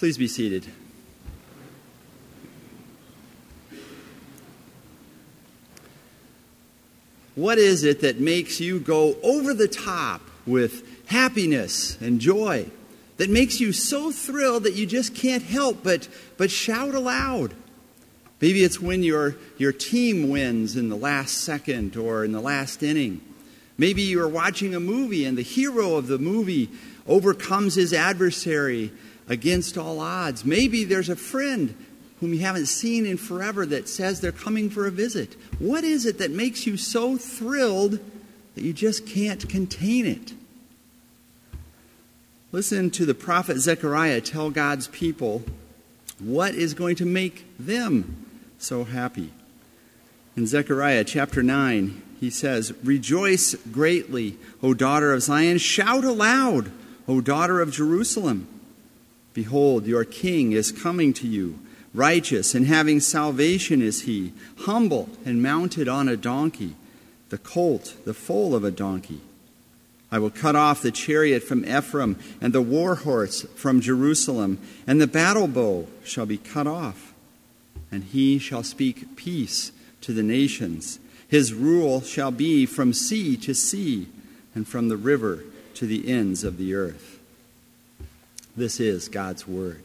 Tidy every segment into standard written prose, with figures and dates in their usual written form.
Please be seated. What is it that makes you go over the top with happiness and joy, that makes you so thrilled that you just can't help but shout aloud? Maybe it's when your team wins in the last second or in the last inning. Maybe you're watching a movie and the hero of the movie overcomes his adversary against all odds. Maybe there's a friend whom you haven't seen in forever that says they're coming for a visit. What is it that makes you so thrilled that you just can't contain it? Listen to the prophet Zechariah tell God's people what is going to make them so happy. In Zechariah chapter 9, he says, "Rejoice greatly, O daughter of Zion. Shout aloud, O daughter of Jerusalem. Behold, your king is coming to you. Righteous and having salvation is he, humble and mounted on a donkey, the colt, the foal of a donkey. I will cut off the chariot from Ephraim and the war horse from Jerusalem, and the battle bow shall be cut off. And he shall speak peace to the nations. His rule shall be from sea to sea, and from the river to the ends of the earth." This is God's word.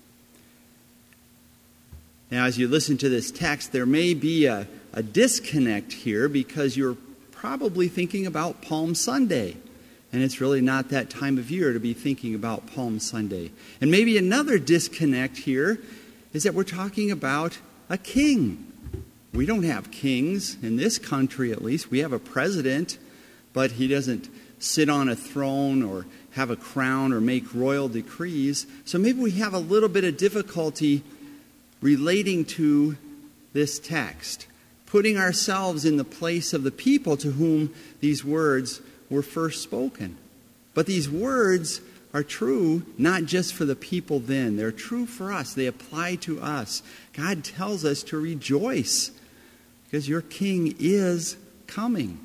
Now, as you listen to this text, there may be a disconnect here because you're probably thinking about Palm Sunday. And it's really not that time of year to be thinking about Palm Sunday. And maybe another disconnect here is that we're talking about a king. We don't have kings in this country, at least. We have a president, but he doesn't sit on a throne or have a crown or make royal decrees. So maybe we have a little bit of difficulty relating to this text, putting ourselves in the place of the people to whom these words were first spoken. But these words are true not just for the people then. They're true for us. They apply to us. God tells us to rejoice because your king is coming.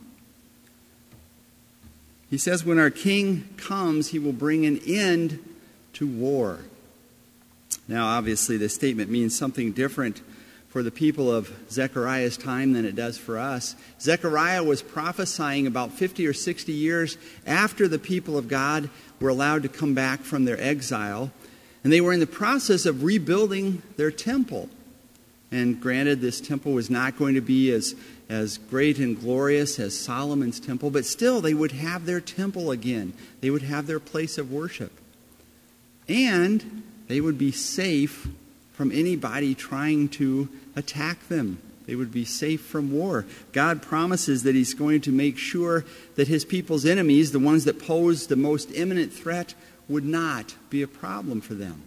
He says when our king comes, he will bring an end to war. Now, obviously, this statement means something different for the people of Zechariah's time than it does for us. Zechariah was prophesying about 50 or 60 years after the people of God were allowed to come back from their exile. And they were in the process of rebuilding their temple. And granted, this temple was not going to be as great and glorious as Solomon's temple, but still they would have their temple again. They would have their place of worship. And they would be safe from anybody trying to attack them. They would be safe from war. God promises that he's going to make sure that his people's enemies, the ones that pose the most imminent threat, would not be a problem for them.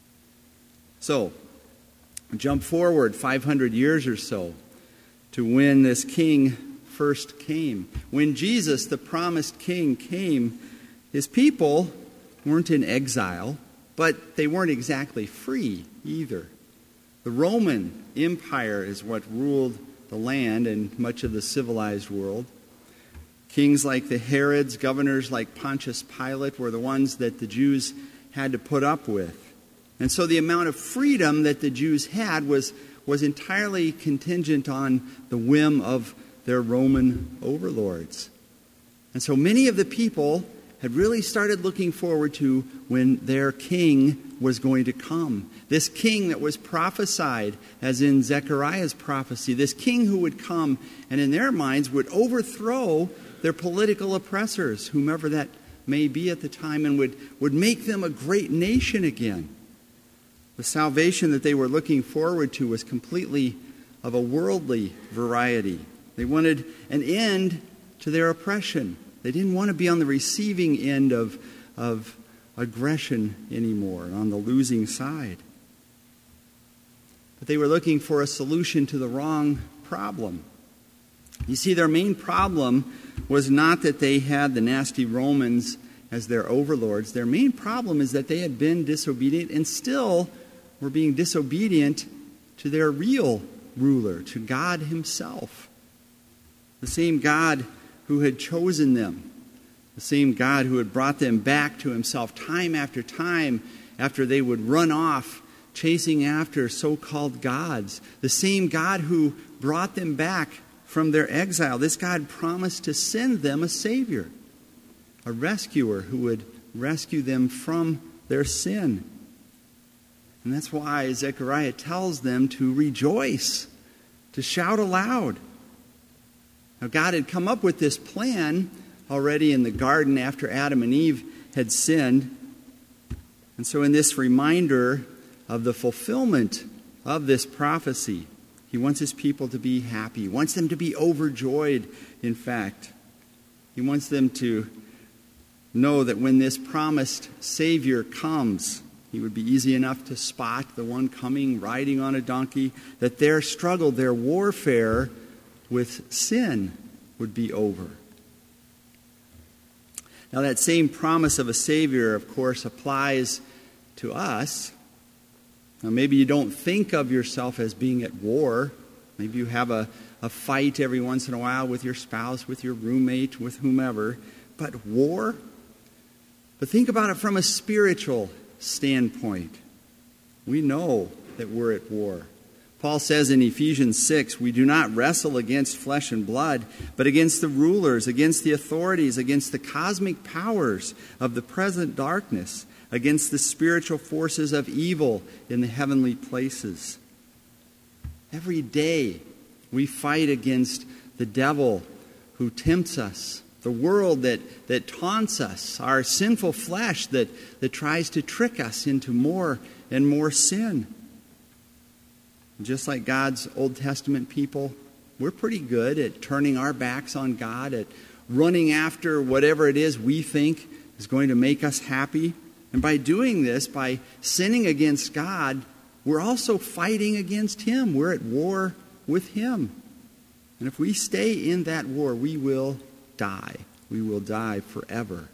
So, jump forward 500 years or so to when this king first came. When Jesus, the promised king, came, his people weren't in exile, but they weren't exactly free either. The Roman Empire is what ruled the land and much of the civilized world. Kings like the Herods, governors like Pontius Pilate were the ones that the Jews had to put up with. And so the amount of freedom that the Jews had was entirely contingent on the whim of their Roman overlords. And so many of the people had really started looking forward to when their king was going to come. This king that was prophesied, as in Zechariah's prophecy, this king who would come and in their minds would overthrow their political oppressors, whomever that may be at the time, and would make them a great nation again. The salvation that they were looking forward to was completely of a worldly variety. They wanted an end to their oppression. They didn't want to be on the receiving end of aggression anymore, on the losing side. But they were looking for a solution to the wrong problem. You see, their main problem was not that they had the nasty Romans as their overlords. Their main problem is that they had been disobedient and still were being disobedient to their real ruler, to God himself. The same God who had chosen them, the same God who had brought them back to himself time after time after they would run off chasing after so-called gods. The same God who brought them back from their exile, this God promised to send them a Savior, a rescuer who would rescue them from their sin. And that's why Zechariah tells them to rejoice, to shout aloud. Now, God had come up with this plan already in the garden after Adam and Eve had sinned. And so in this reminder of the fulfillment of this prophecy, he wants his people to be happy. He wants them to be overjoyed, in fact. He wants them to know that when this promised Savior comes, he would be easy enough to spot the one coming riding on a donkey, that their struggle, their warfare with sin would be over. Now, that same promise of a Savior, of course, applies to us. Now, maybe you don't think of yourself as being at war. Maybe you have a fight every once in a while with your spouse, with your roommate, with whomever. But war? But think about it from a spiritual standpoint. We know that we're at war. Paul says in Ephesians 6, we do not wrestle against flesh and blood, but against the rulers, against the authorities, against the cosmic powers of the present darkness, against the spiritual forces of evil in the heavenly places. Every day we fight against the devil who tempts us, the world that taunts us, our sinful flesh that tries to trick us into more and more sin. Just like God's Old Testament people, we're pretty good at turning our backs on God, at running after whatever it is we think is going to make us happy. And by doing this, by sinning against God, we're also fighting against Him. We're at war with Him. And if we stay in that war, we will die. We will die forever.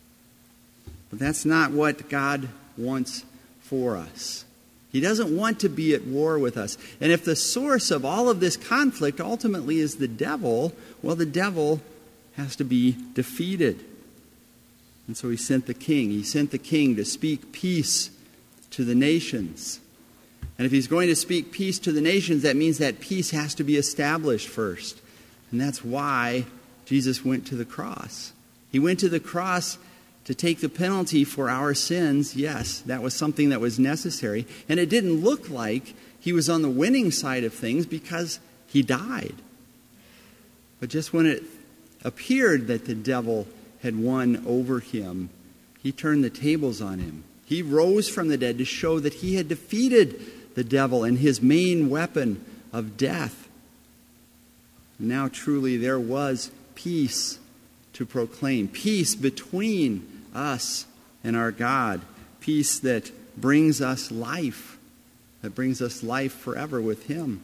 But that's not what God wants for us. He doesn't want to be at war with us. And if the source of all of this conflict ultimately is the devil, well, the devil has to be defeated. And so he sent the king. He sent the king to speak peace to the nations. And if he's going to speak peace to the nations, that means that peace has to be established first. And that's why Jesus went to the cross. He went to the cross to take the penalty for our sins. Yes, that was something that was necessary. And it didn't look like he was on the winning side of things because he died. But just when it appeared that the devil had won over him, he turned the tables on him. He rose from the dead to show that he had defeated the devil and his main weapon of death. Now truly there was peace to proclaim. Peace between us and our God. Peace that brings us life. That brings us life forever with Him.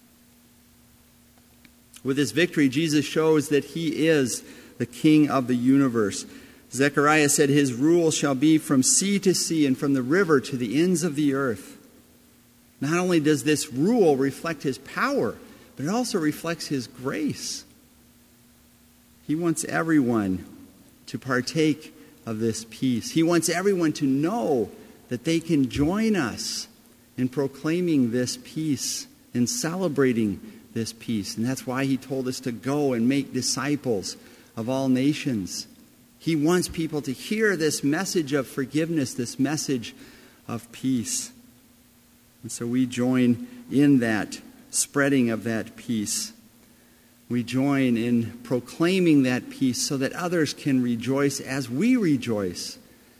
With his victory, Jesus shows that He is the King of the universe. Zechariah said, His rule shall be from sea to sea and from the river to the ends of the earth. Not only does this rule reflect His power, but it also reflects His grace. He wants everyone to partake of this peace. He wants everyone to know that they can join us in proclaiming this peace, in celebrating this peace. And that's why He told us to go and make disciples of all nations. He wants people to hear this message of forgiveness, this message of peace. And so we join in that spreading of that peace. We join in proclaiming that peace so that others can rejoice as we rejoice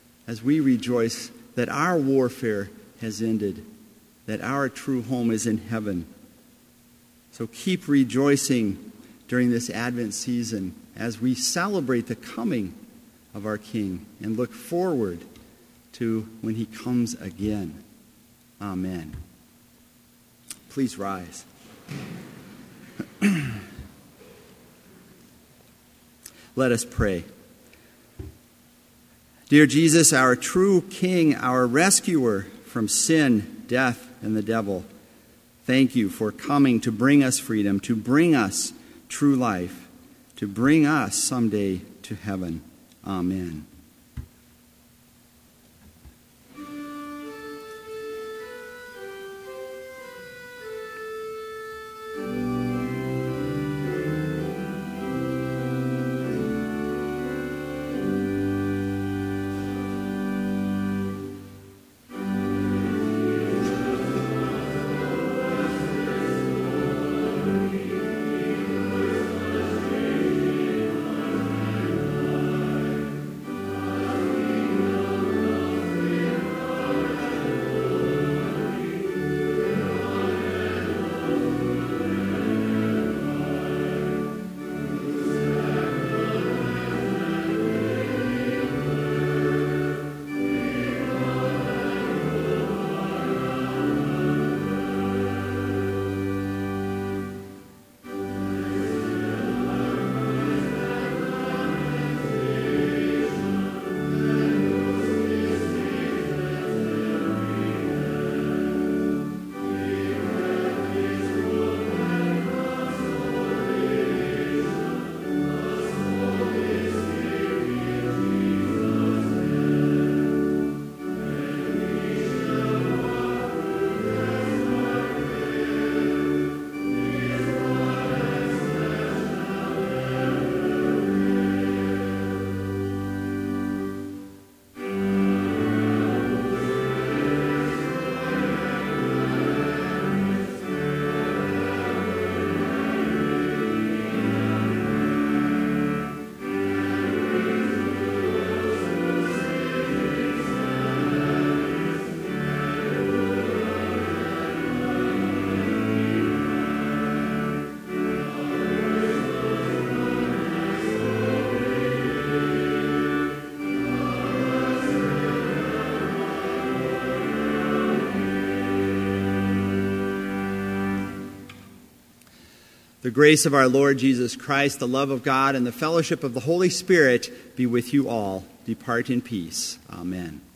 that our warfare has ended, that our true home is in heaven. So keep rejoicing during this Advent season as we celebrate the coming of our King and look forward to when He comes again. Amen. Please rise. Let us pray. Dear Jesus, our true King, our rescuer from sin, death, and the devil, thank You for coming to bring us freedom, to bring us true life, to bring us someday to heaven. Amen. The grace of our Lord Jesus Christ, the love of God, and the fellowship of the Holy Spirit be with you all. Depart in peace. Amen.